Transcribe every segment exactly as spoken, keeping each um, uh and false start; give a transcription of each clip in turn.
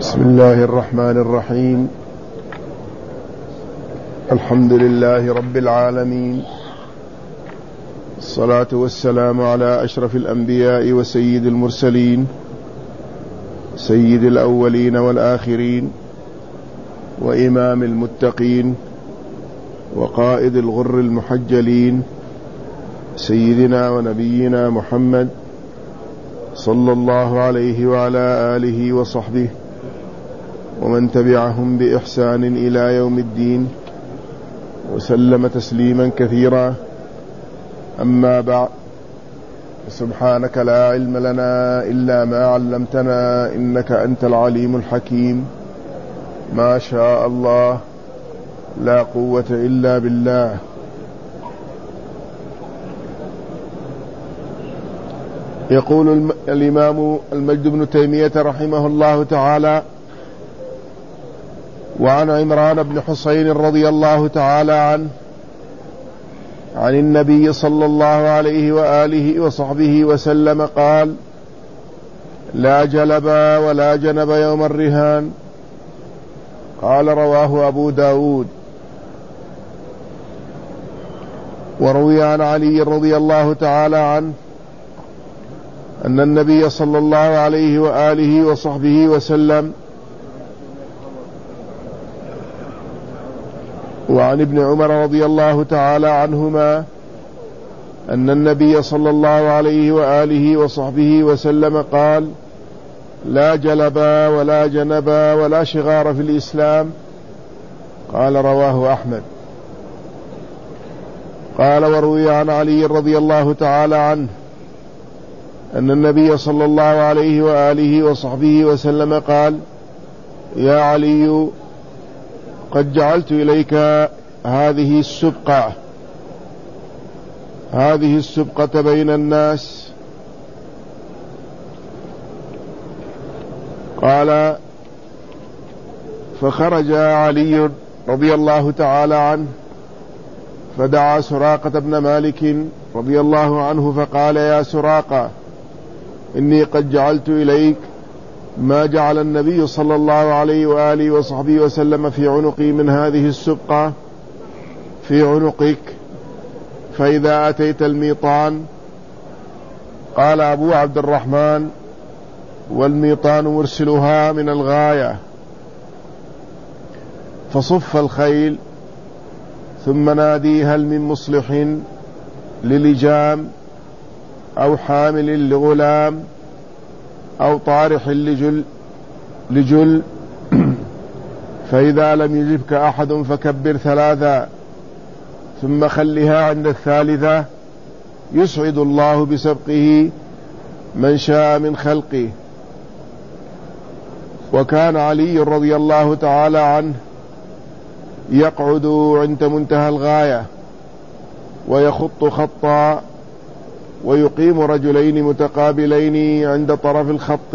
بسم الله الرحمن الرحيم. الحمد لله رب العالمين، الصلاة والسلام على أشرف الأنبياء وسيد المرسلين، سيد الأولين والآخرين، وإمام المتقين، وقائد الغر المحجلين، سيدنا ونبينا محمد صلى الله عليه وعلى آله وصحبه ومن تبعهم بإحسان إلى يوم الدين، وسلم تسليما كثيرا. أما بعد، سبحانك لا علم لنا إلا ما علمتنا إنك أنت العليم الحكيم. ما شاء الله لا قوة إلا بالله. يقول الإمام المجد بن تيمية رحمه الله تعالى: وعن عمران بن حسين رضي الله تعالى عنه عن النبي صلى الله عليه وآله وصحبه وسلم قال: لا جلب ولا جنب يوم الرهان. قال: رواه أبو داود. وروي عن علي رضي الله تعالى عنه أن النبي صلى الله عليه وآله وصحبه وسلم وعن ابن عمر رضي الله تعالى عنهما أن النبي صلى الله عليه وآله وصحبه وسلم قال: لا جلب ولا جنب ولا شغار في الإسلام. قال: رواه أحمد. قال: وروي عن علي رضي الله تعالى عنه أن النبي صلى الله عليه وآله وصحبه وسلم قال: يا علي، قد جعلت إليك هذه السبقة هذه السبقة بين الناس. قال: فخرج علي رضي الله تعالى عنه فدعا سراقة بن مالك رضي الله عنه فقال: يا سراقة، إني قد جعلت إليك ما جعل النبي صلى الله عليه وآله وصحبه وسلم في عنقي من هذه السبقة في عنقك، فإذا أتيت الميطان. قال أبو عبد الرحمن: والميطان مرسلها من الغاية. فصف الخيل ثم نادي: هل من مصلح للجام أو حامل لغلام أو طارح لجل, لجل فإذا لم يجبك أحد فكبر ثلاثا ثم خلها عند الثالثة، يسعد الله بسبقه من شاء من خلقه. وكان علي رضي الله تعالى عنه يقعد عند منتهى الغاية ويخط خطا، ويقيم رجلين متقابلين عند طرف الخط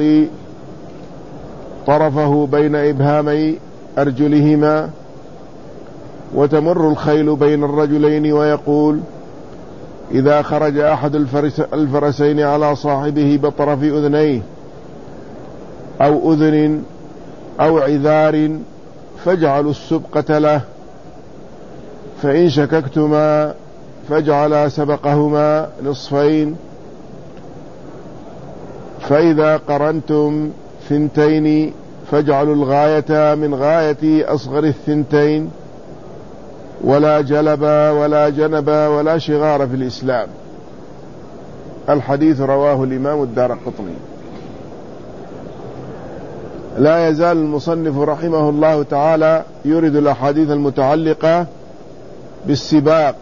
طرفه بين إبهامي أرجلهما، وتمر الخيل بين الرجلين، ويقول: إذا خرج أحد الفرس الفرسين على صاحبه بطرف أذنيه أو أذن أو عذار فاجعلوا السبقة له، فإن شككتما فاجعلا سبقهما نصفين، فإذا قرنتم ثنتين فاجعلوا الغاية من غاية أصغر الثنتين، ولا جلب ولا جنب ولا شغار في الإسلام. الحديث رواه الإمام الدارقطني. لا يزال المصنف رحمه الله تعالى يرد الأحاديث المتعلقة بالسباق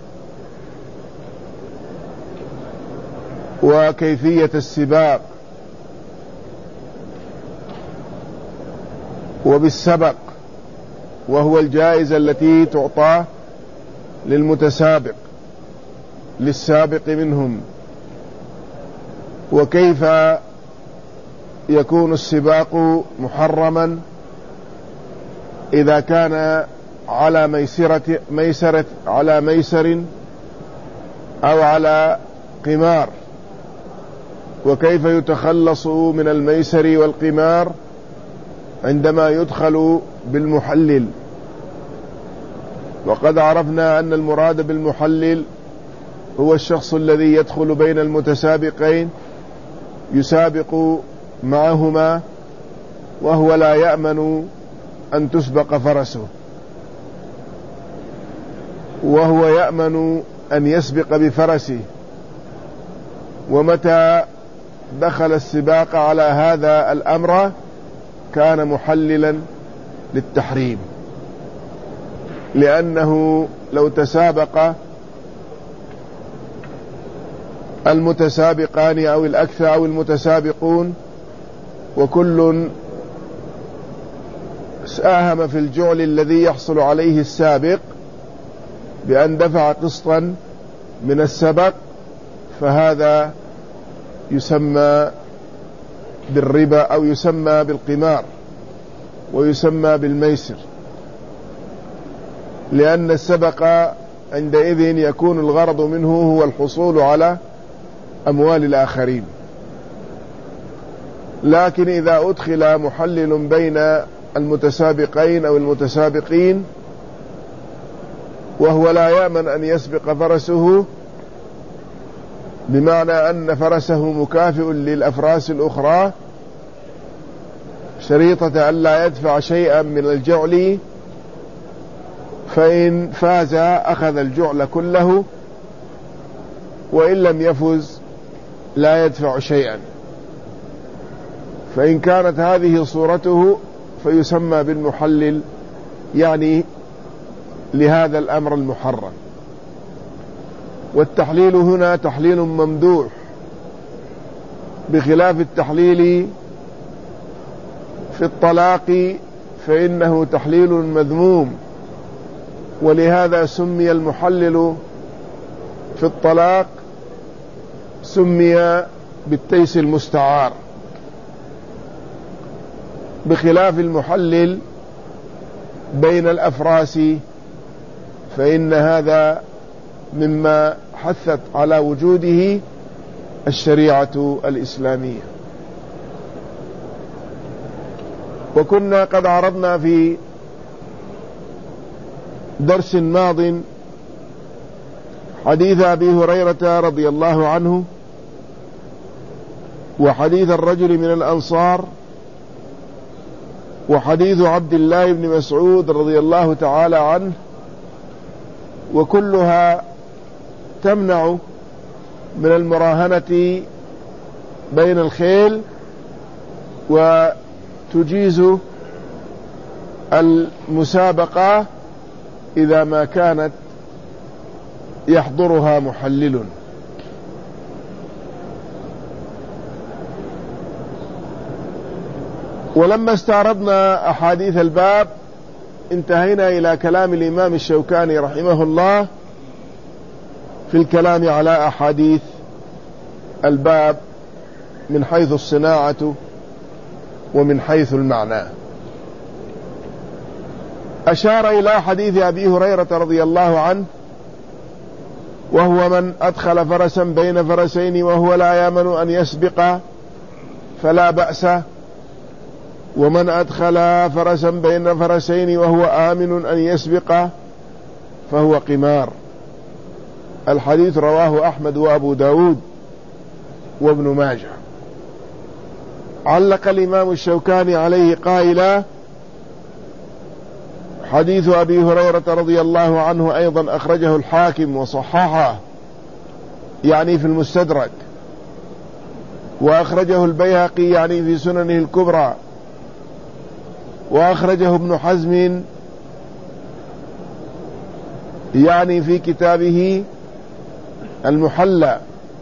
وكيفية السباق وبالسبق، وهو الجائزة التي تعطى للمتسابق للسابق منهم، وكيف يكون السباق محرما إذا كان على ميسرة ميسرة على ميسر أو على قمار، وكيف يتخلص من الميسر والقمار عندما يدخل بالمحلل. وقد عرفنا أن المراد بالمحلل هو الشخص الذي يدخل بين المتسابقين يسابق معهما وهو لا يأمن أن تسبق فرسه، وهو يأمن أن يسبق بفرسه، ومتى دخل السباق على هذا الأمر كان محللا للتحريم، لأنه لو تسابق المتسابقان أو الأكثر أو المتسابقون وكل ساهم في الجعل الذي يحصل عليه السابق بأن دفع قسطا من السبق، فهذا يسمى بالربا أو يسمى بالقمار ويسمى بالميسر، لأن السبق عندئذ يكون الغرض منه هو الحصول على أموال الآخرين. لكن إذا أدخل محلل بين المتسابقين أو المتسابقين وهو لا يأمن أن يسبق فرسه، بمعنى أن فرسه مكافئ للأفراس الأخرى شريطة ألا يدفع شيئا من الجعل، فإن فاز أخذ الجعل كله، وإن لم يفز لا يدفع شيئا. فإن كانت هذه صورته فيسمى بالمحلل، يعني لهذا الأمر المحرم. والتحليل هنا تحليل ممدوح، بخلاف التحليل في الطلاق فإنه تحليل مذموم، ولهذا سمي المحلل في الطلاق سمي بالتيس المستعار، بخلاف المحلل بين الأفراس فإن هذا مما حثت على وجوده الشريعة الإسلامية. وكنا قد عرضنا في درس ماض حديث أبي هريرة رضي الله عنه وحديث الرجل من الأنصار وحديث عبد الله بن مسعود رضي الله تعالى عنه، وكلها تمنع من المراهنة بين الخيل وتجيز المسابقة إذا ما كانت يحضرها محلل. ولما استعرضنا أحاديث الباب انتهينا إلى كلام الإمام الشوكاني رحمه الله في الكلام على أحاديث الباب من حيث الصناعة ومن حيث المعنى. أشار إلى حديث أبي هريرة رضي الله عنه، وهو من أدخل فرسا بين فرسين وهو لا يأمن أن يسبق فلا بأس، ومن أدخل فرسا بين فرسين وهو آمن أن يسبق فهو قمار. الحديث رواه أحمد وأبو داود وابن ماجه. علق الإمام الشوكاني عليه قائلا: حديث أبي هريرة رضي الله عنه أيضا أخرجه الحاكم وصححه، يعني في المستدرك، وأخرجه البيهقي يعني في سننه الكبرى، وأخرجه ابن حزم يعني في كتابه المحلى،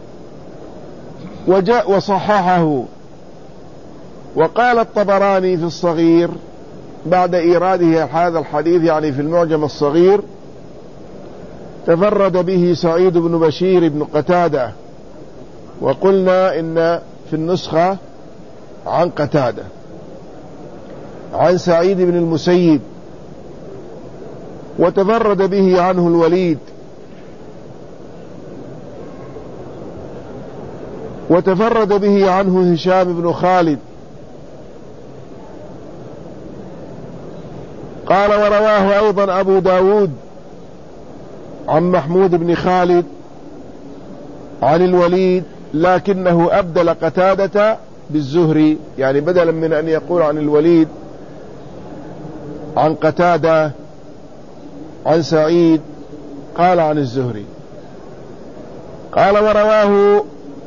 وجاء وصححه. وقال الطبراني في الصغير بعد إيراده هذا الحديث يعني في المعجم الصغير: تفرد به سعيد بن بشير بن قتادة. وقلنا إن في النسخة عن قتادة عن سعيد بن المسيب، وتفرد به عنه الوليد، وتفرد به عنه هشام بن خالد، قال ورواه أيضا أبو داود عن محمود بن خالد عن الوليد لكنه أبدل قتادة بالزهري، يعني بدلا من أن يقول عن الوليد عن قتادة عن سعيد قال عن الزهري. قال ورواه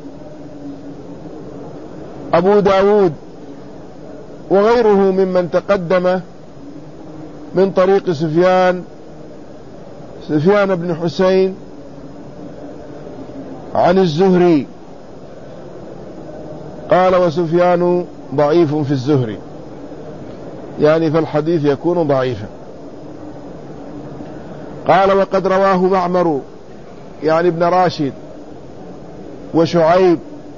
أبو داود وغيره ممن تقدم من طريق سفيان سفيان بن حسين عن الزهري. قال وسفيان ضعيف في الزهري، يعني فالحديث يكون ضعيفا. قال وقد رواه معمر يعني ابن راشد وشعيب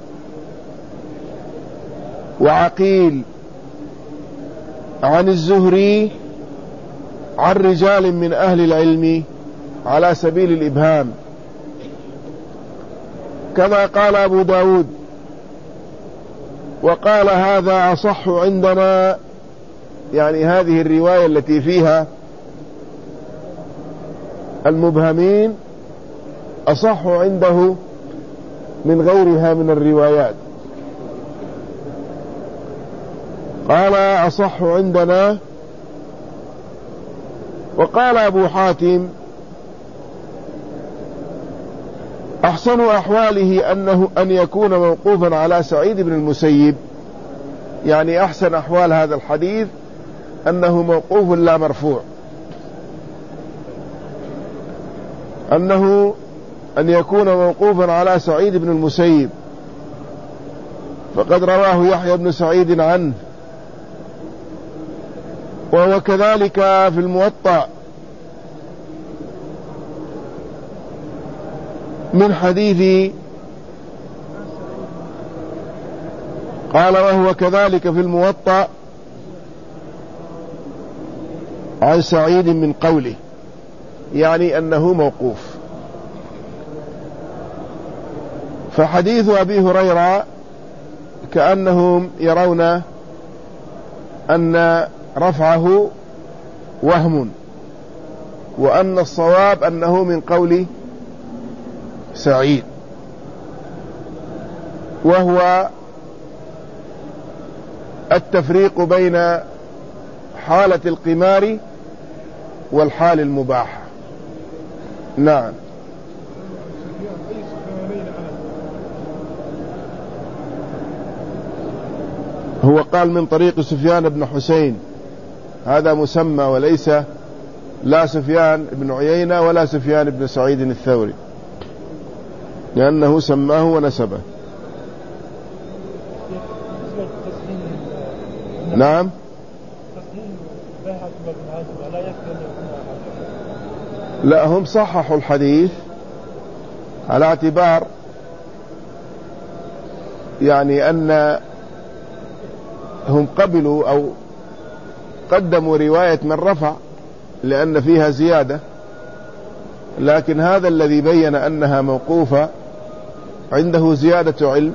وعقيل عن الزهري عن رجال من أهل العلم على سبيل الإبهام، كما قال أبو داود. وقال هذا أصح عندنا، يعني هذه الرواية التي فيها المبهمين أصح عنده من غيرها من الروايات. قال أصح عندنا. وقال أبو حاتم أحسن أحواله أنه أن يكون موقوفا على سعيد بن المسيب، يعني أحسن أحوال هذا الحديث أنه موقوف لا مرفوع، أنه أن يكون موقوفا على سعيد بن المسيب، فقد رواه يحيى بن سعيد عنه، وهو كذلك في الموطأ من حديث. قال وهو كذلك في الموطأ عن سعيد من قوله، يعني أنه موقوف. فحديث أبي هريرة كأنهم يرون أن رفعه وهم، وأن الصواب أنه من قول سعيد، وهو التفريق بين حالة القمار والحال المباحة. نعم. هو قال من طريق سفيان بن حسين، هذا مسمى وليس لا سفيان بن عيينة ولا سفيان بن سعيد الثوري، لأنه سماه ونسبه. نعم. لا، هم صححوا الحديث على اعتبار يعني أن هم قبلوا أو قدموا رواية من رفع لأن فيها زيادة، لكن هذا الذي بين أنها موقوفة عنده زيادة علم،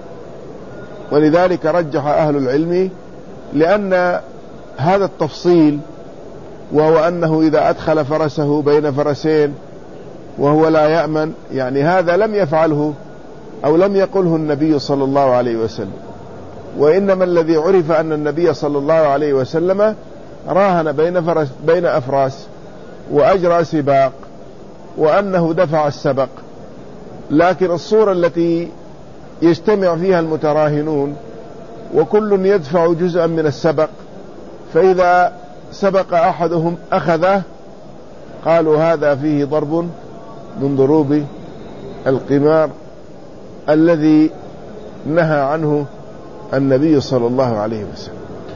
ولذلك رجح أهل العلم، لأن هذا التفصيل وهو أنه إذا أدخل فرسه بين فرسين وهو لا يأمن، يعني هذا لم يفعله أو لم يقله النبي صلى الله عليه وسلم، وإنما الذي عرف أن النبي صلى الله عليه وسلم راهن بين, فرس بين أفراس وأجرى سباق، وأنه دفع السبق. لكن الصورة التي يجتمع فيها المتراهنون وكل يدفع جزءا من السبق، فإذا سبق أحدهم أخذه، قالوا هذا فيه ضرب من ضروب القمار الذي نهى عنه النبي صلى الله عليه وسلم.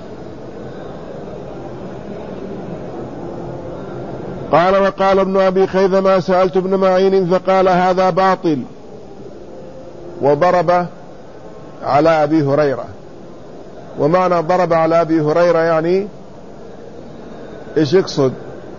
قال وقال ابن أبي خيثمة سألت ابن معين فقال هذا باطل، وضرب على أبي هريرة. ومعنى ضرب على أبي هريرة يعني إيش يقصد؟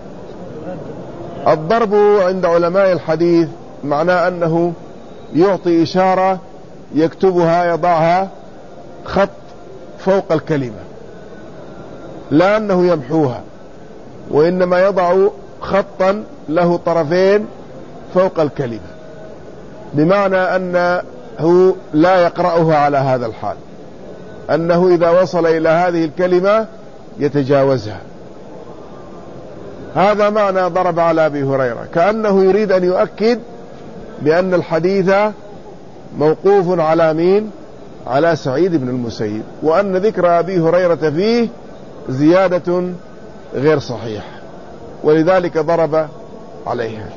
الضرب عند علماء الحديث معناه أنه يعطي إشارة يكتبها يضعها خط فوق الكلمة، لا أنه يمحوها، وإنما يضع خطا له طرفين فوق الكلمة، بمعنى أنه لا يقرأها على هذا الحال، أنه إذا وصل إلى هذه الكلمة يتجاوزها. هذا معنى ضرب على أبي هريرة، كأنه يريد أن يؤكد بأن الحديث موقوف على مين؟ على سعيد بن المسيب، وأن ذكر أبي هريرة فيه زيادة غير صحيحة، ولذلك ضرب عليها.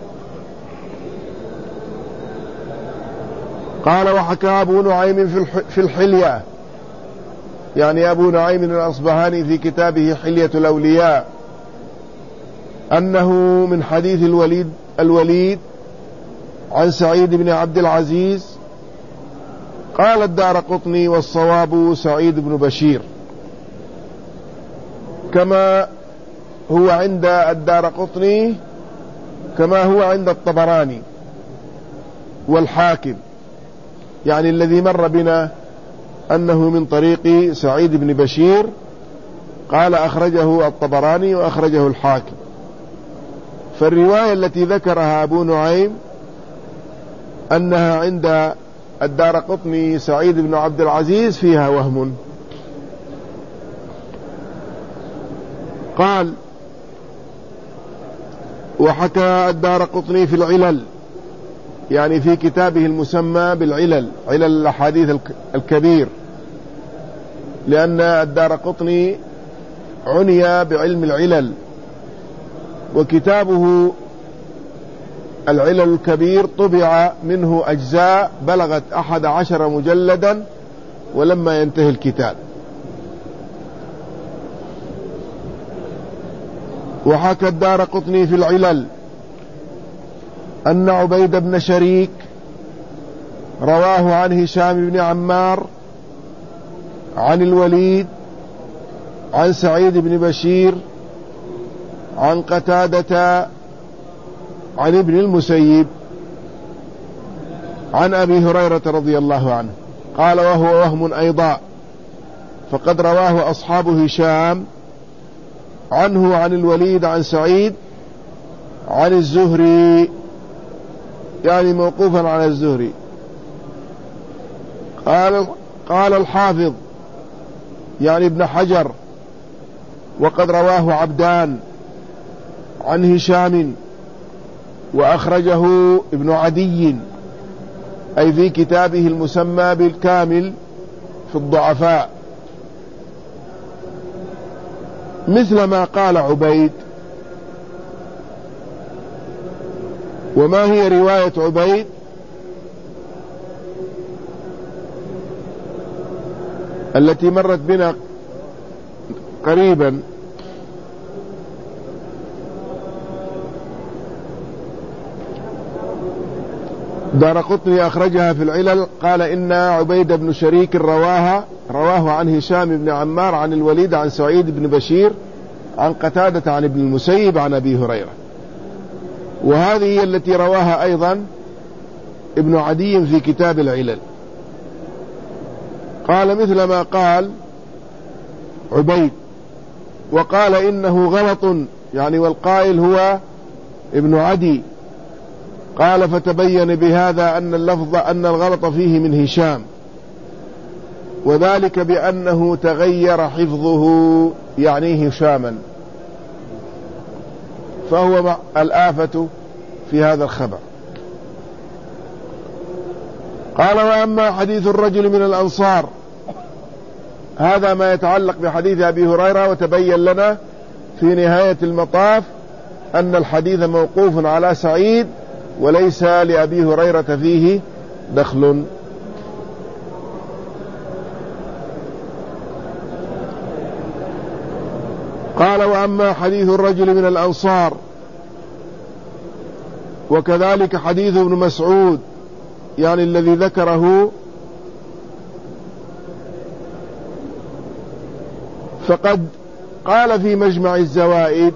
قال: وحكى أبو نعيم في الحلية، يعني أبو نعيم الأصبهاني في كتابه حلية الأولياء، أنه من حديث الوليد الوليد عن سعيد بن عبد العزيز. قال الدارقطني: والصواب سعيد بن بشير، كما هو عند الدارقطني كما هو عند الطبراني والحاكم، يعني الذي مر بنا أنه من طريق سعيد بن بشير. قال: أخرجه الطبراني وأخرجه الحاكم. فالرواية التي ذكرها أبو نعيم أنها عند الدارقطني سعيد بن عبد العزيز فيها وهم. قال: وحكى الدارقطني في العلل، يعني في كتابه المسمى بالعلل، علل الأحاديث الكبير، لأن الدارقطني عني بعلم العلل، وكتابه العلل الكبير طبع منه أجزاء بلغت أحد عشر مجلدا ولما ينتهي الكتاب. وحكى الدارقطني في العلل أن عبيد بن شريك رواه عن هشام بن عمار عن الوليد عن سعيد بن بشير عن قتادة عن ابن المسيب عن أبي هريرة رضي الله عنه. قال: وهو وهم أيضا، فقد رواه أصحاب هشام عنه عن الوليد عن سعيد عن الزهري، يعني موقوفا على الزهري. قال قال الحافظ يعني ابن حجر: وقد رواه عبدان عن هشام وأخرجه ابن عدي، أي في كتابه المسمى بالكامل في الضعفاء، مثل ما قال عبيد. وما هي رواية عبيد؟ التي مرت بنا قريبا. دارقطني أخرجها في العلل. قال: إن عبيد بن شريك رواها رواه عن هشام بن عمار عن الوليد عن سعيد بن بشير عن قتادة عن ابن المسيب عن أبي هريرة. وهذه هي التي رواها أيضا ابن عدي في كتاب العلل. قال: مثل ما قال عبيد. وقال: إنه غلط، يعني والقائل هو ابن عدي. قال: فتبين بهذا أن اللفظ أن الغلط فيه من هشام، وذلك بأنه تغير حفظه، يعني هشاما، فهو الآفة في هذا الخبر. قال: وأما حديث الرجل من الأنصار، هذا ما يتعلق بحديث أبي هريرة. وتبين لنا في نهاية المطاف أن الحديث موقوف على سعيد وليس لأبي هريرة فيه دخل. قال: وأما حديث الرجل من الأنصار، وكذلك حديث ابن مسعود، يعني الذي ذكره، فقد قال في مجمع الزوائد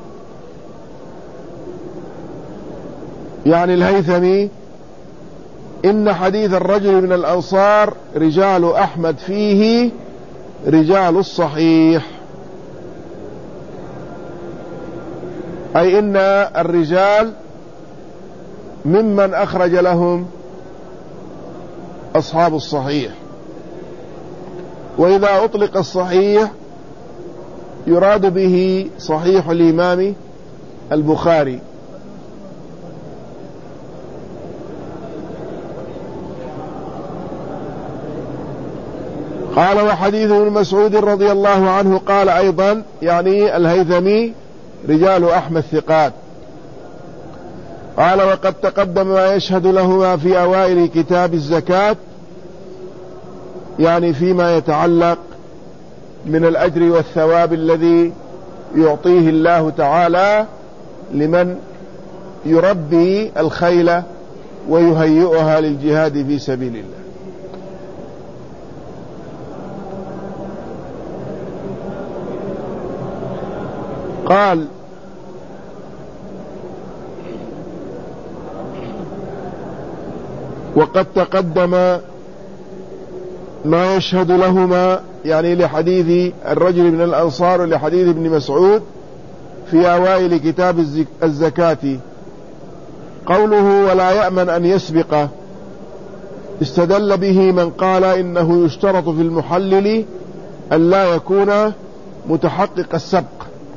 يعني الهيثمي: إن حديث الرجل من الأنصار رجال أحمد فيه رجال الصحيح. أي إن الرجال ممن أخرج لهم أصحاب الصحيح. وإذا أطلق الصحيح يراد به صحيح الإمام البخاري. قال وحديث ابن مسعود رضي الله عنه قال أيضا، يعني الهيثمي، رجال أحمد ثقات. قال وقد تقدم ما يشهد لهما في أوائل كتاب الزكاة، يعني فيما يتعلق من الأجر والثواب الذي يعطيه الله تعالى لمن يربي الخيل ويهيئها للجهاد في سبيل الله. قال وقد تقدم ما يشهد لهما، يعني لحديث الرجل من الأنصار ولحديث ابن مسعود في أوائل كتاب الزكاة. قوله ولا يأمن أن يسبق، استدل به من قال إنه يشترط في المحلل أن لا يكون متحقق السبق،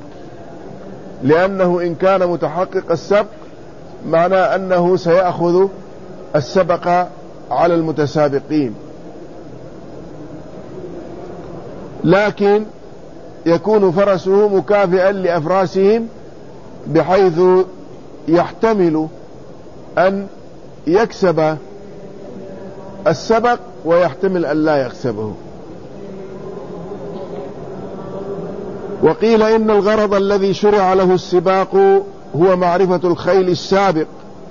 لأنه إن كان متحقق السبق معنى أنه سيأخذ السبق على المتسابقين، لكن يكون فرسه مكافئا لأفراسهم بحيث يحتمل أن يكسب السبق ويحتمل أن لا يكسبه. وقيل إن الغرض الذي شرع له السباق هو معرفة الخيل السابق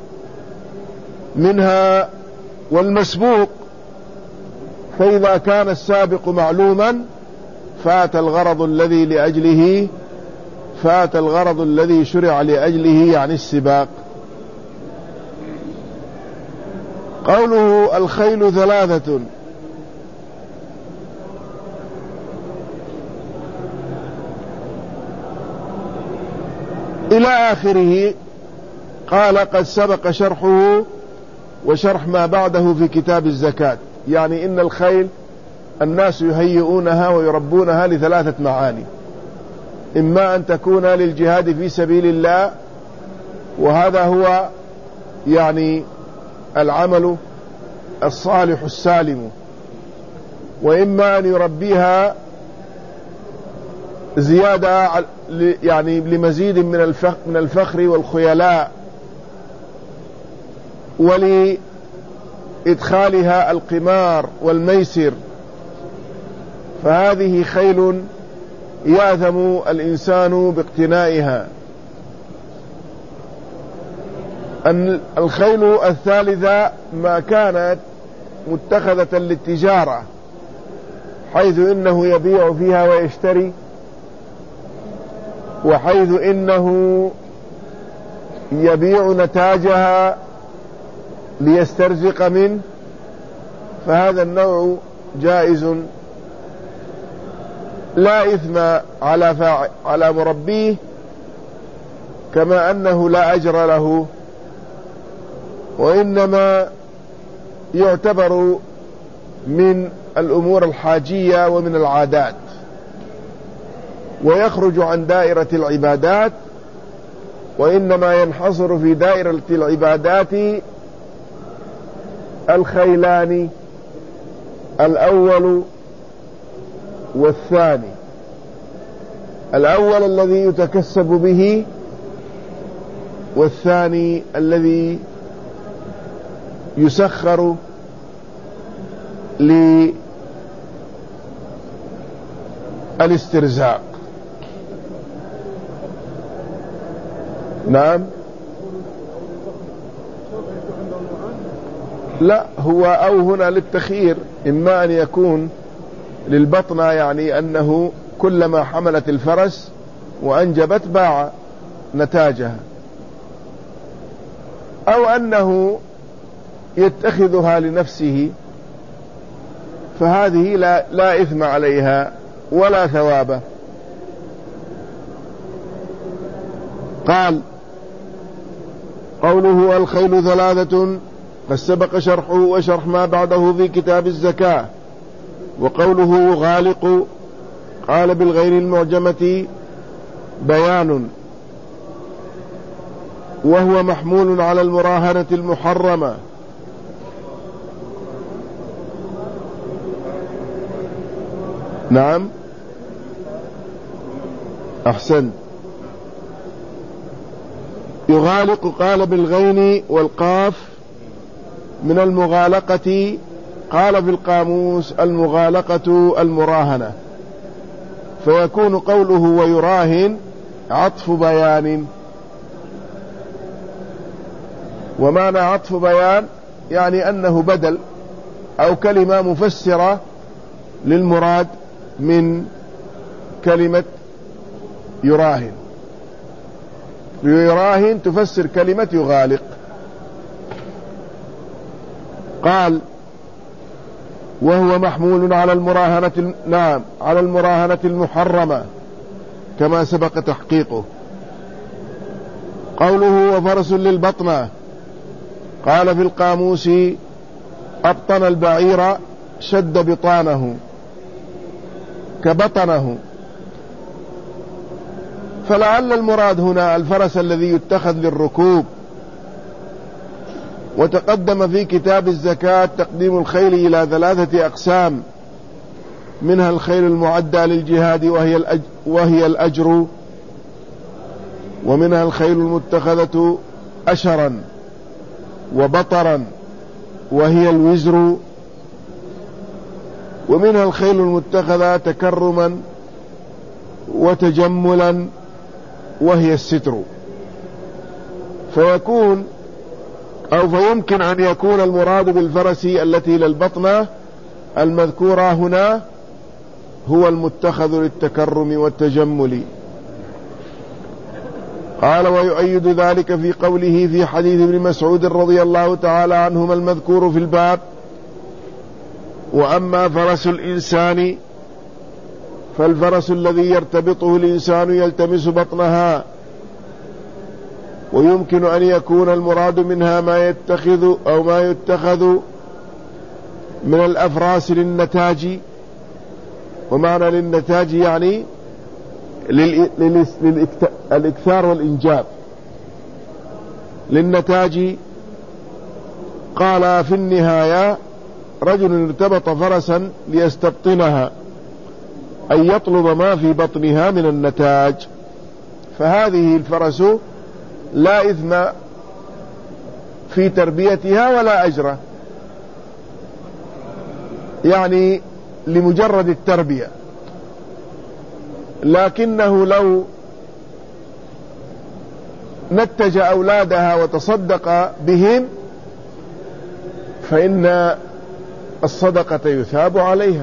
منها والمسبوق، فإذا كان السابق معلوما فات الغرض الذي لأجله فات الغرض الذي شرع لأجله، يعني السباق. قوله الخيل ثلاثة، إلى آخره. قال قد سبق شرحه وشرح ما بعده في كتاب الزكاة، يعني إن الخيل الناس يهيئونها ويربونها لثلاثة معاني: إما أن تكون للجهاد في سبيل الله، وهذا هو يعني العمل الصالح السالم، وإما أن يربيها زيادة يعني لمزيد من الفخر, من الفخر والخيلاء، ولإدخالها القمار والميسر، فهذه خيل يأثم الإنسان باقتنائها. الخيل الثالثة ما كانت متخذة للتجارة، حيث إنه يبيع فيها ويشتري، وحيث إنه يبيع نتاجها ليسترزق منه، فهذا النوع جائز لا إثم على فاعل على مربيه، كما أنه لا أجر له، وإنما يعتبر من الأمور الحاجية ومن العادات، ويخرج عن دائرة العبادات، وإنما ينحصر في دائرة العبادات الخيلان الأول والثاني. الأول الذي يتكسب به، والثاني الذي يسخر للاسترزاق. نعم، لا، هو أو هنا للتخيير، إما أن يكون للبطنة، يعني أنه كلما حملت الفرس وأنجبت باع نتاجها، أو أنه يتخذها لنفسه، فهذه لا, لا إثم عليها ولا ثواب. قال: قوله الخيل ثلاثة قد سبق شرحه وشرح ما بعده في كتاب الزكاة. وقوله غالق قال بالغير المعجمة بيان، وهو محمول على المراهنة المحرمة. نعم أحسن. يغالق قال بالغين والقاف من المغالقة، قال في القاموس المغالقة المراهنة، فيكون قوله ويراهن عطف بيان. ومعنى عطف بيان يعني أنه بدل أو كلمة مفسرة للمراد من كلمة يراهن. يراهن تفسر كلمة يغالق. قال: وهو محمول على المراهنة، نعم على المراهنة المحرمة كما سبق تحقيقه. قوله وفرس للبطنة قال في القاموس أبطن البعير شد بطانه كبطنه، فلعل المراد هنا الفرس الذي يتخذ للركوب. وتقدم في كتاب الزكاة تقديم الخيل إلى ثلاثة أقسام، منها الخيل المعدى للجهاد وهي الأجر, وهي الأجر ومنها الخيل المتخذة أشرا وبطرا وهي الوزر، ومنها الخيل المتخذة تكرما وتجملا وهي الستر. فيكون أو فيمكن أن يكون المراد بالفرس التي للبطنة المذكورة هنا هو المتخذ للتكرم والتجمل. قال: ويؤيد ذلك في قوله في حديث ابن مسعود رضي الله تعالى عنهما المذكور في الباب: وأما فرس الإنسان فالفرس الذي يرتبطه الإنسان يلتمس بطنها. ويمكن أن يكون المراد منها ما يتخذ أو ما يتخذ من الأفراس للنتاج. ومعنى للنتاج يعني للإكثار والإنجاب. للنتاج قال في النهاية: رجل ارتبط فرسا ليستبطنها، أن يطلب ما في بطنها من النتاج. فهذه الفرس لا إثم في تربيتها ولا أجر، يعني لمجرد التربية. لكنه لو نتج أولادها وتصدق بهم فإن الصدقة يثاب عليها،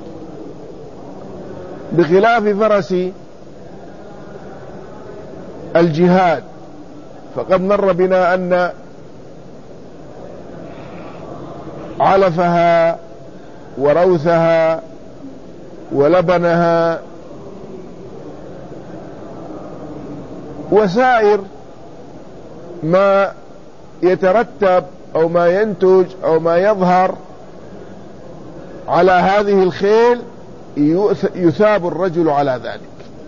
بخلاف فرس الجهاد. فقد مر بنا أن علفها وروثها ولبنها وسائر ما يترتب أو ما ينتج أو ما يظهر على هذه الخيل يثاب الرجل على ذلك.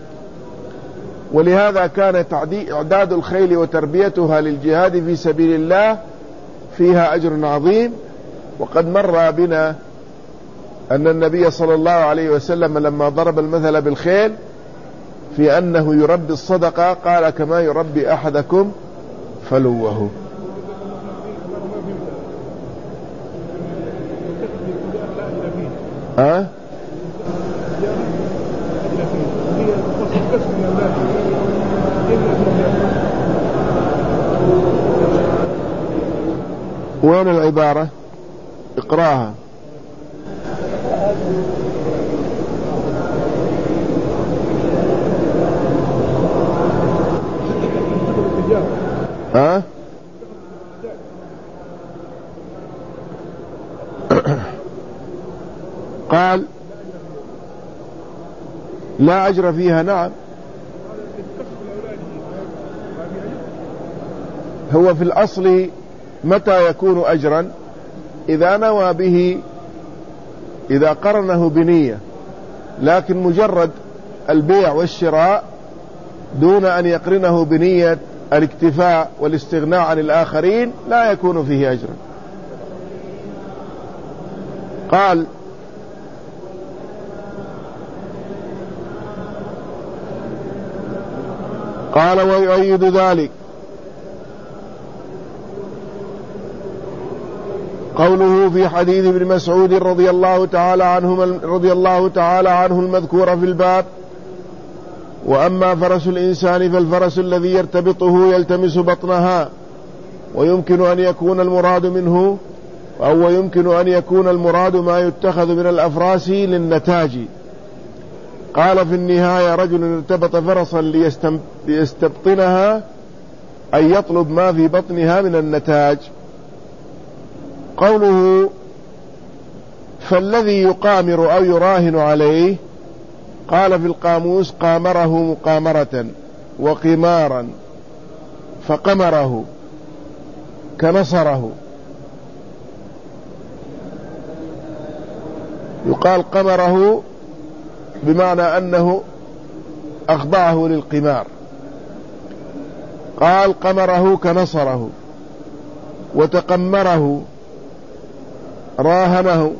ولهذا كان إعداد الخيل وتربيتها للجهاد في سبيل الله فيها أجر عظيم. وقد مر بنا أن النبي صلى الله عليه وسلم لما ضرب المثل بالخيل في أنه يربي الصدقة قال: كما يربي أحدكم فلوه. ها؟ وين العبارة؟ اقراها. ها؟ قال: لا أجر فيها. نعم هو في الأصل متى يكون أجرا؟ إذا نوى به، إذا قرنه بنية، لكن مجرد البيع والشراء دون أن يقرنه بنية الاكتفاء والاستغناء عن الآخرين لا يكون فيه أجرا. قال: قال ويؤيد ذلك قوله في حديث ابن مسعود رضي الله تعالى عنه رضي الله تعالى عنه المذكور في الباب: وأما فرس الإنسان فالفرس الذي يرتبطه يلتمس بطنها، ويمكن أن يكون المراد منه أو يمكن أن يكون المراد ما يتخذ من الأفراس للنتاج. قال في النهاية: رجل ارتبط فرسا ليستبطنها، أي يطلب ما في بطنها من النتاج. قوله فالذي يقامر أو يراهن عليه، قال في القاموس: قامره مقامرة وقمارا، فقمره كنصره. يقال قمره بمعنى أنه أخضعه للقمار. قال قمره كنصره، وتقمره راهنه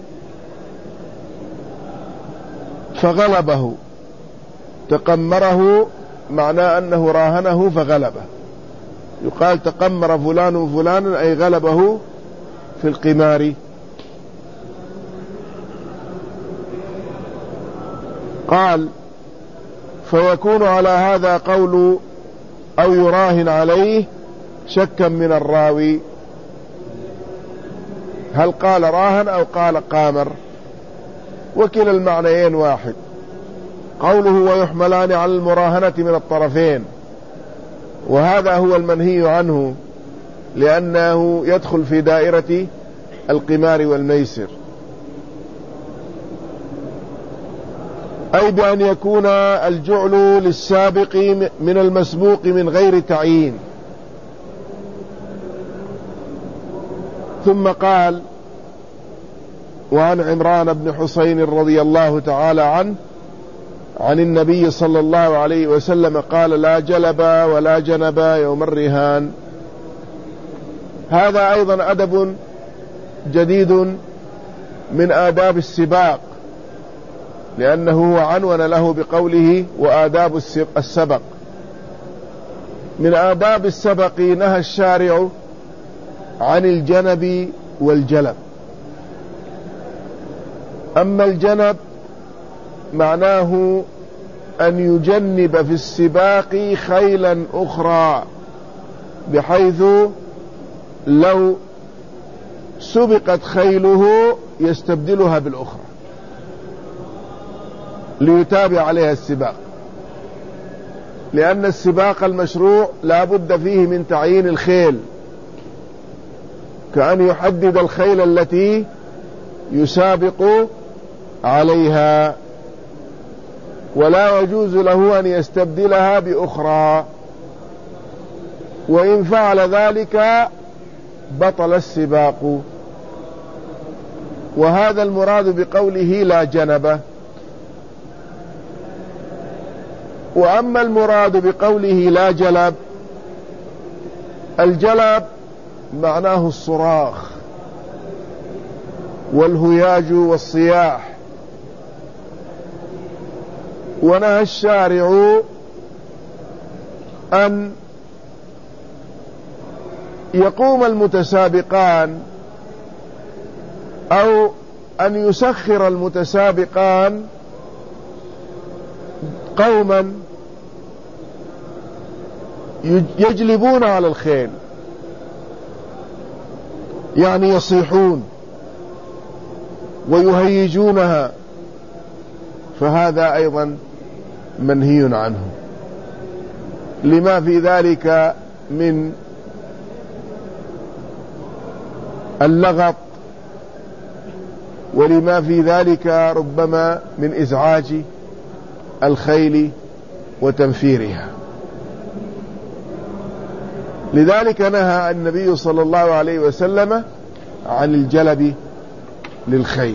فغلبه. تقمره معناه أنه راهنه فغلبه. يقال تقمر فلان فلانا أي غلبه في القمار. قال فيكون على هذا قول أو يراهن عليه شكا من الراوي، هل قال راهن أو قال قامر؟ وكلا المعنيين واحد. قوله ويحملان على المراهنة من الطرفين، وهذا هو المنهي عنه لأنه يدخل في دائرة القمار والميسر، أي بأن يكون الجعل للسابق من المسبوق من غير تعيين. ثم قال: وعن عمران بن حسين رضي الله تعالى عنه عن النبي صلى الله عليه وسلم قال: لا جلب ولا جنب يوم الرهان. هذا أيضا أدب جديد من آداب السباق، لأنه عنون له بقوله وآداب السبق. من آداب السبق نهى الشارع عن الجنب والجلب. أما الجنب معناه أن يجنب في السباق خيلا أخرى، بحيث لو سبقت خيله يستبدلها بالأخرى ليتابع عليها السباق، لأن السباق المشروع لا بد فيه من تعيين الخيل، كأن يحدد الخيل التي يسابق عليها، ولا يجوز له أن يستبدلها بأخرى، وإن فعل ذلك بطل السباق. وهذا المراد بقوله لا جنبه. وأما المراد بقوله لا جلب، الجلب معناه الصراخ والهياج والصياح. ونهى الشارع أن يقوم المتسابقان أو أن يسخر المتسابقان قوما يجلبون على الخيل، يعني يصيحون ويهيجونها، فهذا أيضا منهي عنه لما في ذلك من اللغط، ولما في ذلك ربما من إزعاج الخيل وتنفيرها. لذلك نهى النبي صلى الله عليه وسلم عن الجلب للخيل،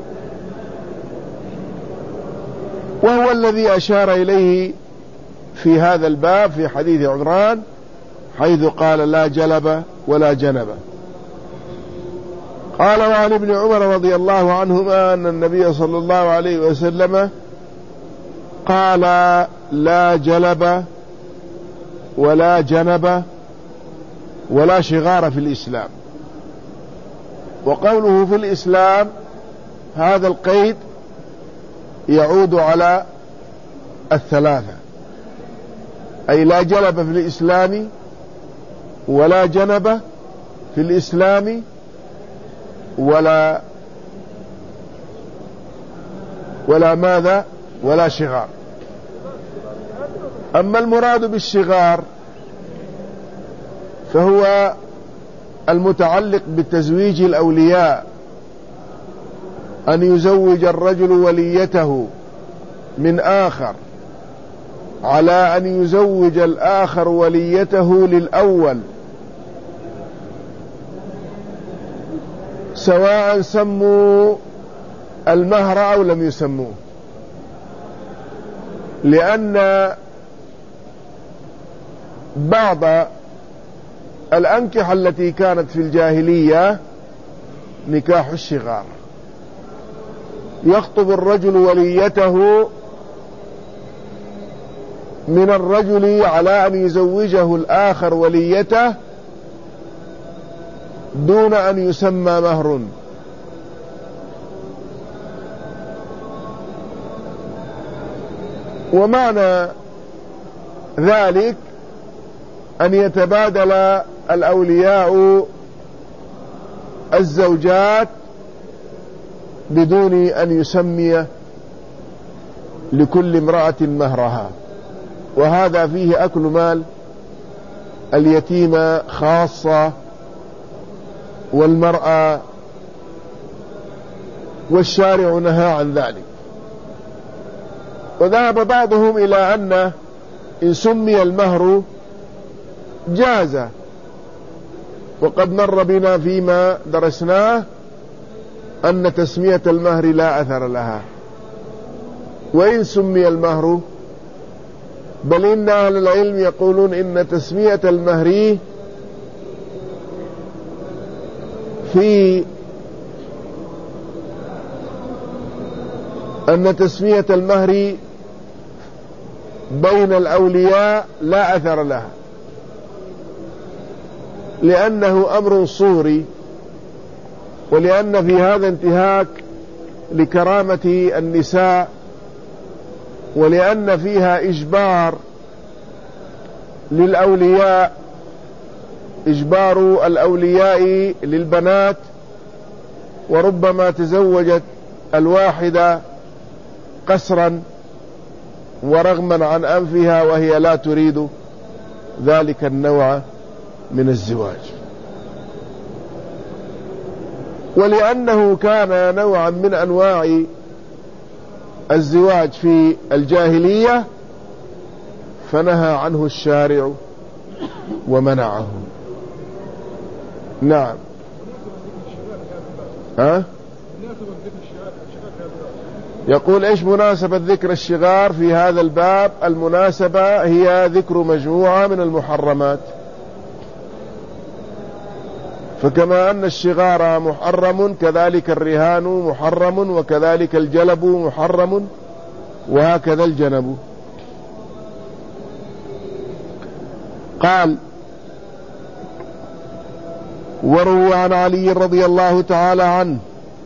وهو الذي أشار إليه في هذا الباب في حديث عمران حيث قال لا جلب ولا جنب. قال وعن ابن عمر رضي الله عنهما أن النبي صلى الله عليه وسلم قال لا جلب ولا جنب ولا شغار في الإسلام. وقوله في الإسلام هذا القيد يعود على الثلاثة، أي لا جلب في الإسلام ولا جنب في الإسلام ولا ولا ماذا ولا شغار. أما المراد بالشغار فهو المتعلق بتزويج الأولياء، أن يزوج الرجل وليته من آخر على أن يزوج الآخر وليته للأول، سواء سموا المهر أو لم يسموه، لأن بعض الأنكحة التي كانت في الجاهلية نكاح الشغار، يخطب الرجل وليته من الرجل على أن يزوجه الآخر وليته دون أن يسمى مهر. ومعنى ذلك أن يتبادل الأولياء الزوجات بدون أن يسمي لكل امرأة مهرها، وهذا فيه أكل مال اليتيمة خاصة والمرأة، والشارع نهى عن ذلك. وذهب بعضهم إلى أن إن سمي المهر جاز، وقد مر بنا فيما درسناه أن تسمية المهر لا أثر لها، وإن سمي المهر، بل إن أهل العلم يقولون إن تسمية المهر في أن تسمية المهر بين الأولياء لا أثر لها، لأنه أمر صوري، ولأن في هذا انتهاك لكرامة النساء، ولأن فيها إجبار للأولياء، إجبار الأولياء للبنات، وربما تزوجت الواحدة قسرا ورغما عن أنفها وهي لا تريد ذلك النوع من الزواج. ولأنه كان نوعا من أنواع الزواج في الجاهلية فنهى عنه الشارع ومنعه. نعم. ها؟ يقول ايش مناسبة ذكر الشغار في هذا الباب؟ المناسبة هي ذكر مجموعة من المحرمات، فكما أن الشغار محرم كذلك الرهان محرم، وكذلك الجلب محرم، وهكذا الجنب. قال وروى عن علي رضي الله تعالى عنه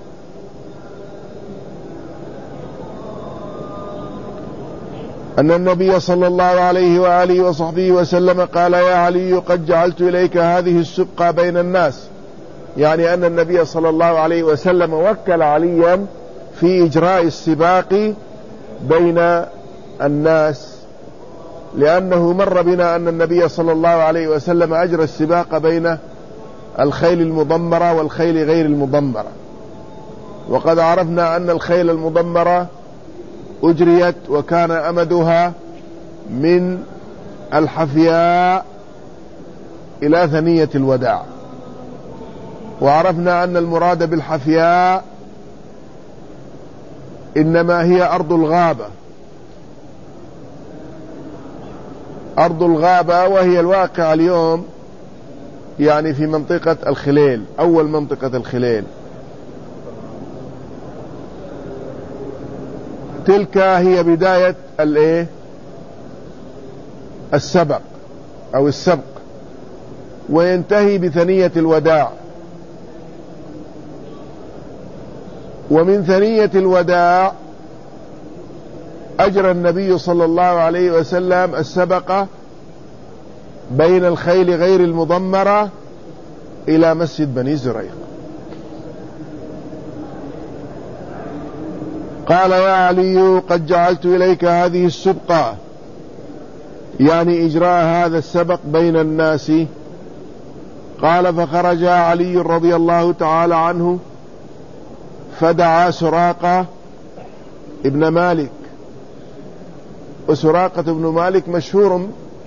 أن النبي صلى الله عليه وآله وصحبه وسلم قال يا علي قد جعلت إليك هذه السبقة بين الناس، يعني أن النبي صلى الله عليه وسلم وكل عليا في إجراء السباق بين الناس، لأنه مر بنا أن النبي صلى الله عليه وسلم أجرى السباق بين الخيل المضمرة والخيل غير المضمرة، وقد عرفنا أن الخيل المضمرة أجريت وكان أمدها من الحفياء إلى ثنية الوداع. وعرفنا أن المراد بالحفياء إنما هي أرض الغابة، أرض الغابة، وهي الواقع اليوم يعني في منطقة الخليل، أول منطقة الخليل. تلك هي بداية الايه السبق أو السبق، وينتهي بثنية الوداع. ومن ثنية الوداع أجرى النبي صلى الله عليه وسلم السبقة بين الخيل غير المضمرة إلى مسجد بني زريق. قال: يا علي قد جعلت إليك هذه السبقة، يعني إجراء هذا السبق بين الناس. قال: فخرج علي رضي الله تعالى عنه فدعا سراقة ابن مالك. وسراقة ابن مالك مشهور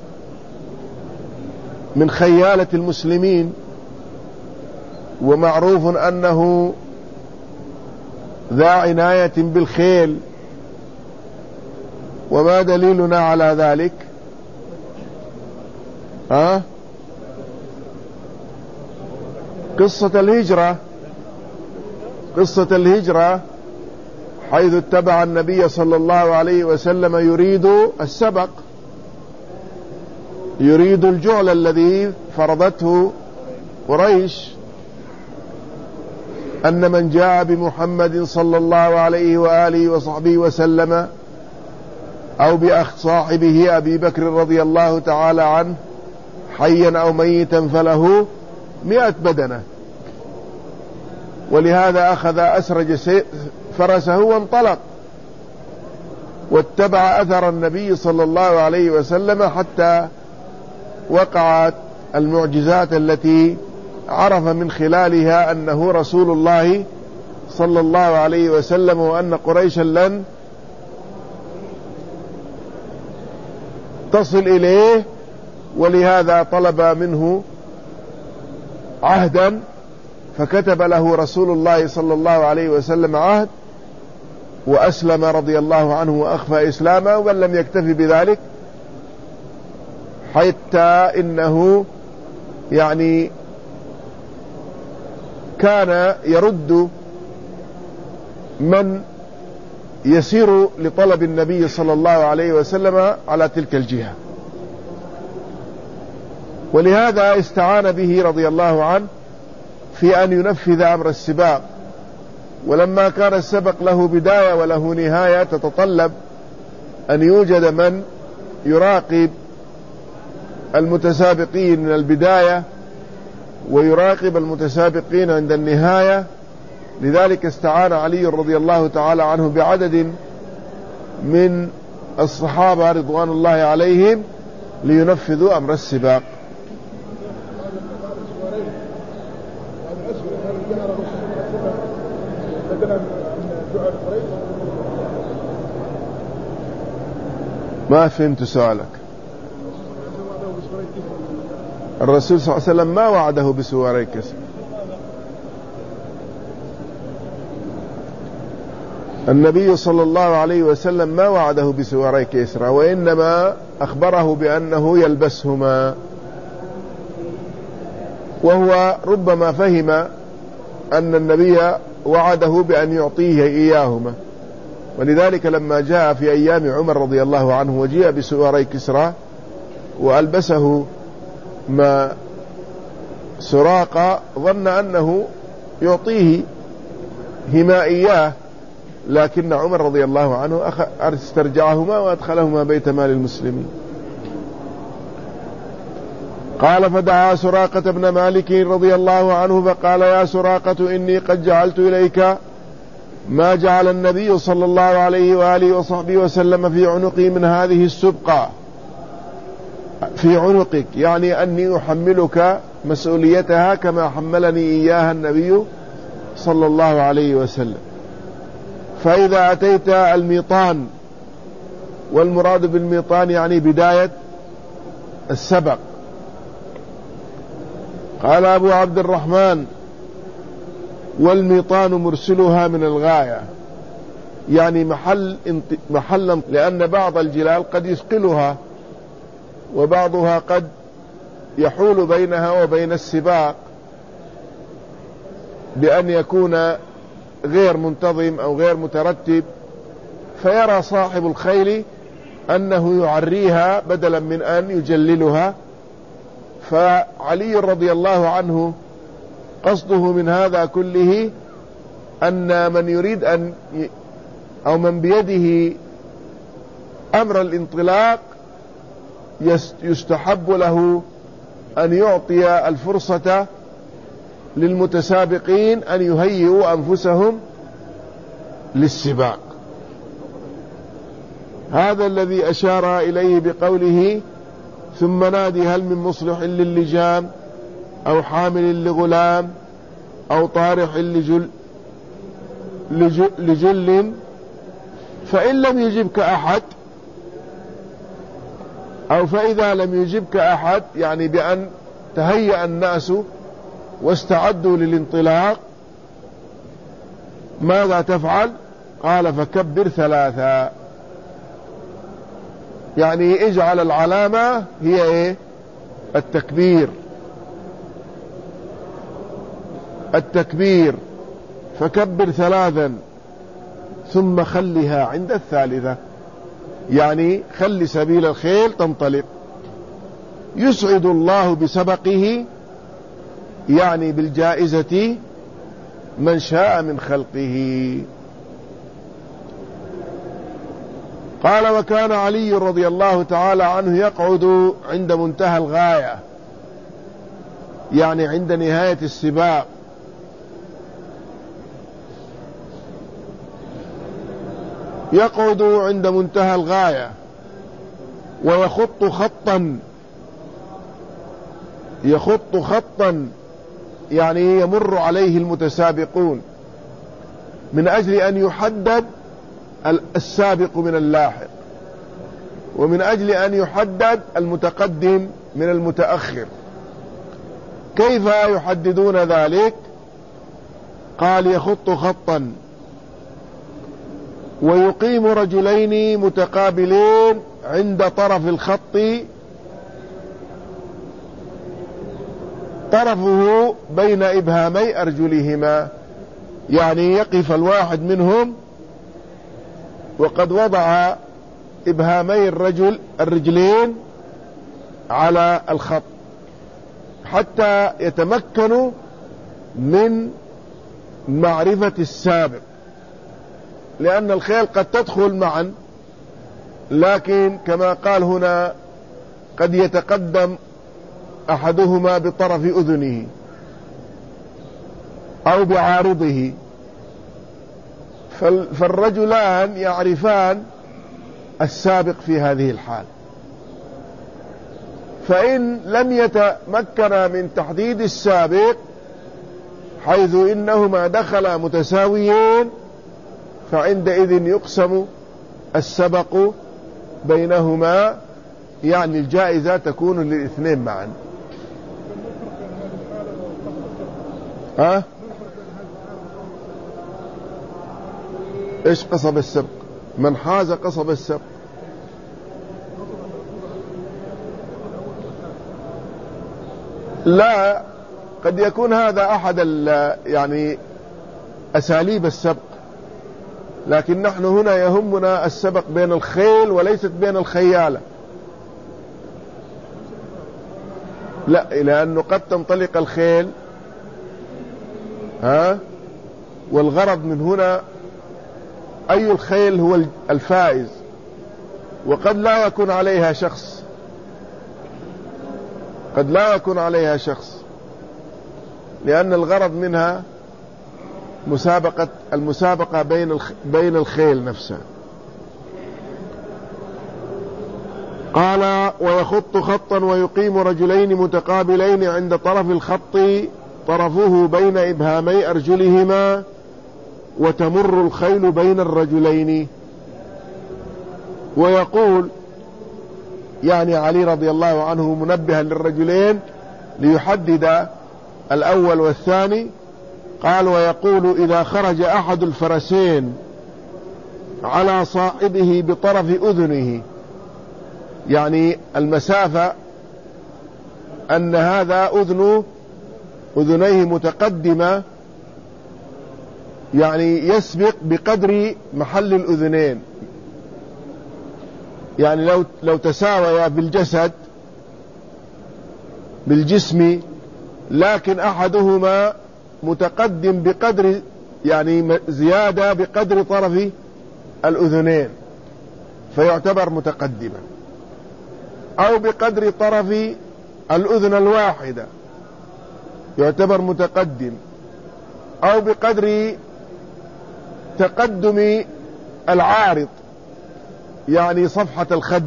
من خيالة المسلمين، ومعروف أنه ذا عناية بالخيل. وما دليلنا على ذلك؟ ها؟ قصة الهجرة، قصة الهجرة حيث اتبع النبي صلى الله عليه وسلم يريد السبق، يريد الجعل الذي فرضته قريش، أن من جاء بمحمد صلى الله عليه وآله وصحبه وسلم أو بأخ صاحبه أبي بكر رضي الله تعالى عنه حيا أو ميتا فله مئة بدنة. ولهذا أخذ أسرج فرسه وانطلق واتبع أثر النبي صلى الله عليه وسلم حتى وقعت المعجزات التي عرف من خلالها أنه رسول الله صلى الله عليه وسلم، وأن قريشا لن تصل إليه. ولهذا طلب منه عهدا، فكتب له رسول الله صلى الله عليه وسلم عهد، وأسلم رضي الله عنه وأخفى إسلامه، بل لم يكتفي بذلك، حتى إنه يعني كان يرد من يسير لطلب النبي صلى الله عليه وسلم على تلك الجهة. ولهذا استعان به رضي الله عنه في أن ينفذ أمر السباق. ولما كان السبق له بداية وله نهاية تتطلب أن يوجد من يراقب المتسابقين من البداية ويراقب المتسابقين عند النهاية، لذلك استعان علي رضي الله تعالى عنه بعدد من الصحابة رضوان الله عليهم لينفذوا أمر السباق. ما فهمت سؤالك. الرسول صلى الله عليه وسلم ما وعده بسواري كسر. النبي صلى الله عليه وسلم ما وعده بسواري كسرى، وإنما أخبره بأنه يلبسهما، وهو ربما فهم أن النبي وعده بأن يعطيه إياهما. ولذلك لما جاء في أيام عمر رضي الله عنه وجيء بسواري كسرى وألبسه ما سراقة، ظن أنه يعطيه هما إياه، لكن عمر رضي الله عنه استرجعهما وأدخلهما بيت مال المسلمين. قال: فدعا سراقة بن مالك رضي الله عنه فقال: يا سراقة إني قد جعلت إليك ما جعل النبي صلى الله عليه وآله وصحبه وسلم في عنقي من هذه السبقة، في عنقك، يعني أني أحملك مسؤوليتها كما حملني إياها النبي صلى الله عليه وسلم. فإذا أتيت الميطان، والمراد بالميطان يعني بداية السبق، قال أبو عبد الرحمن: والميطان مرسلها من الغاية، يعني محل محلا، لأن بعض الجلال قد يثقلها وبعضها قد يحول بينها وبين السباق بأن يكون غير منتظم أو غير مترتب، فيرى صاحب الخيل أنه يعريها بدلا من أن يجللها. فعلي رضي الله عنه قصده من هذا كله أن من يريد أن ي... أو من بيده أمر الانطلاق يستحب له أن يعطي الفرصة للمتسابقين أن يهيئوا أنفسهم للسباق. هذا الذي أشار إليه بقوله: ثم نادي هل من مصلح للجام أو حامل لغلام أو طارح لجل, لجل, لجل فإن لم يجبك أحد، أو فإذا لم يجبك أحد، يعني بأن تهيأ الناس واستعدوا للانطلاق، ماذا تفعل؟ قال: فكبر ثلاثة، يعني اجعل العلامة هي ايه؟ التكبير. التكبير فكبر ثلاثا ثم خلها عند الثالثة، يعني خلي سبيل الخيل تنطلق. يسعد الله بسبقه، يعني بالجائزة، من شاء من خلقه. قال: وكان علي رضي الله تعالى عنه يقعد عند منتهى الغاية، يعني عند نهاية السباق، يقعد عند منتهى الغاية ويخط خطا، يخط خطا يعني يمر عليه المتسابقون من أجل أن يحدد السابق من اللاحق، ومن أجل أن يحدد المتقدم من المتأخر. كيف يحددون ذلك؟ قال: يخط خطا ويقيم رجلين متقابلين عند طرف الخط، طرفه بين إبهامي أرجلهما، يعني يقف الواحد منهم وقد وضع إبهامي الرجل الرجلين على الخط حتى يتمكنوا من معرفة السابق، لأن الخيل قد تدخل معا، لكن كما قال هنا قد يتقدم أحدهما بطرف أذنه أو بعارضه، فالرجلان يعرفان السابق في هذه الحال. فإن لم يتمكنا من تحديد السابق حيث إنهما دخلا متساويين، فعندئذ يقسم السبق بينهما، يعني الجائزة تكون للاثنين معا. ها؟ ايش قصب السبق؟ من حاز قصب السبق. لا، قد يكون هذا أحد يعني أساليب السبق، لكن نحن هنا يهمنا السبق بين الخيل وليست بين الخيالة. لا، لأنه قد تنطلق الخيل، ها، والغرض من هنا أي الخيل هو الفائز، وقد لا يكون عليها شخص، قد لا يكون عليها شخص، لأن الغرض منها مسابقة المسابقة بين بين الخيل نفسها. قال: ويخط خطا ويقيم رجلين متقابلين عند طرف الخط، طرفه بين إبهامي أرجلهما، وتمر الخيل بين الرجلين. ويقول يعني علي رضي الله عنه منبها للرجلين ليحدد الأول والثاني. قال: ويقول إذا خرج أحد الفرسين على صاحبه بطرف أذنه، يعني المسافة أن هذا أذن أذنيه متقدمة، يعني يسبق بقدر محل الأذنين، يعني لو لو تساويا بالجسد بالجسم، لكن أحدهما متقدم بقدر، يعني زيادة بقدر طرف الأذنين فيعتبر متقدما، أو بقدر طرف الأذن الواحدة يعتبر متقدم، أو بقدر تقدم العارض يعني صفحة الخد.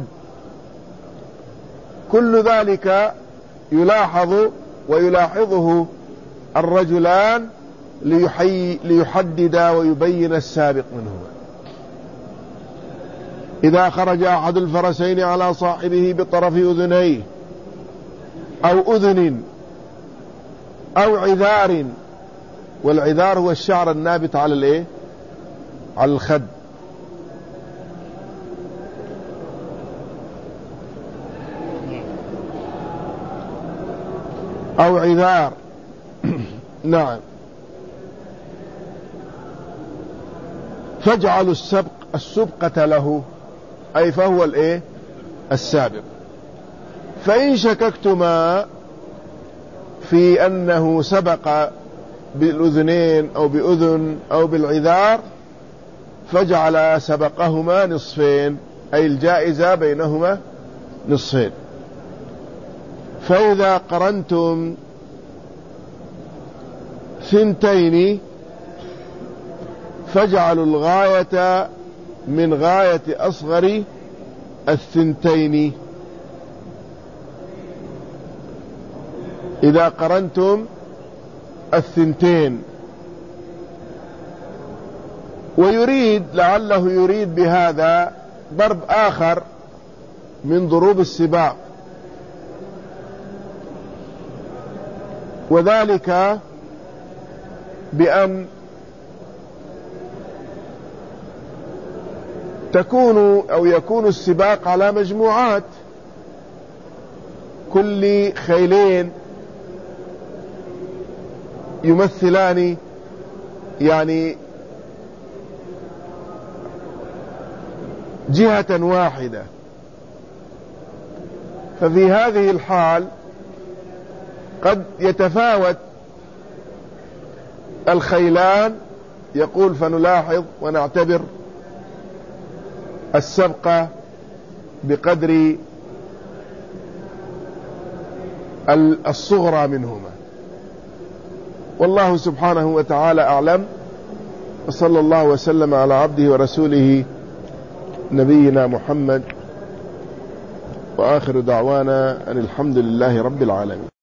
كل ذلك يلاحظ ويلاحظه الرجلان ليحي ليحدد ويبين السابق منهما. إذا خرج أحد الفرسين على صاحبه بطرف أذنيه أو أذن أو عذار، والعذار هو الشعر النابت على الايه على الخد، أو عذار نعم. فاجعلوا السبق السبقة له، أي فهو الايه السابق. فإن شككتما في أنه سبق بالأذنين أو بأذن أو بالعذار، فاجعل سبقهما نصفين، أي الجائزة بينهما نصفين. فإذا قرنتم ثنتين فاجعلوا الغاية من غاية أصغر الثنتين. إذا قرنتم الثنتين، ويريد لعله يريد بهذا ضرب آخر من ضروب السباق، وذلك بأن تكون أو يكون السباق على مجموعات، كل خيلين يمثلان يعني جهة واحدة. ففي هذه الحال قد يتفاوت الخيلان، يقول فنلاحظ ونعتبر السبقة بقدر الصغرى منهما. والله سبحانه وتعالى أعلم، وصلى الله وسلم على عبده ورسوله نبينا محمد، وآخر دعوانا أن الحمد لله رب العالمين.